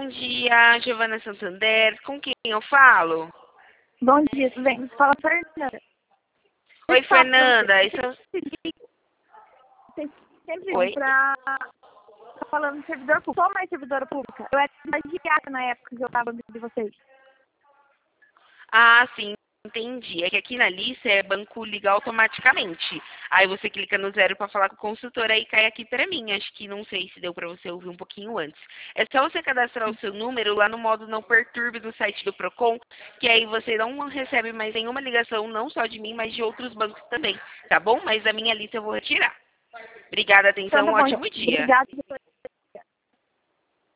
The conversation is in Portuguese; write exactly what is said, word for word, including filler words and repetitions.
bom dia, Giovana Santander. Com quem eu falo? Bom dia, tudo bem? Fala, Fernanda. Oi, Fernanda. Isso... Vocês sempre Oi? pra... Tá falando de servidor público. Sou mais servidora pública. Eu era estagiária na época que eu estava de vocês. Ah, sim, entendi. É que aqui na lista é banco liga automaticamente. Aí você clica no zero para falar com o consultor, aí cai aqui para mim. Acho que não sei se deu para você ouvir um pouquinho antes. É só você cadastrar o seu número lá no modo não perturbe do site do Procon, que aí você não recebe mais nenhuma ligação, não só de mim, mas de outros bancos também, tá bom? Mas da minha lista eu vou retirar. Obrigada, Então atenção, tá um bom. ótimo dia. Obrigada.